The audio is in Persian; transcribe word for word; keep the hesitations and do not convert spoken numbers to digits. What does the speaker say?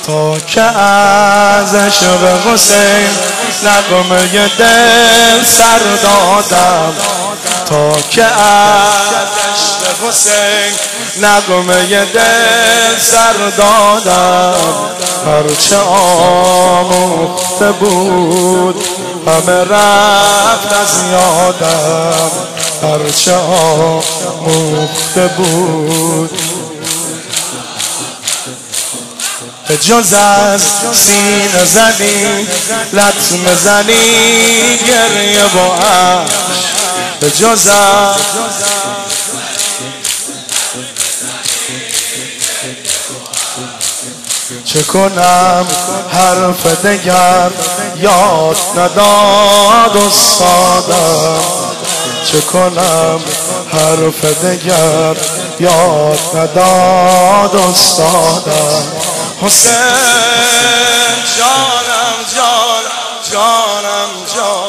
تا که از عشق حسین نغمه دل سر دادم، تا که از عشق حسین نغمه دل سر دادم. هرچه آموخته بود همه رفت از یادم، هرچه آموخته بود به جز از سینه زنی لطمه زنی گریه و اشک، به جز از چه کنم حرف دگر یاد نداد استادم، چه کنم حرف دگر یاد نداد استادم. حسین جانم جانم جانم جانم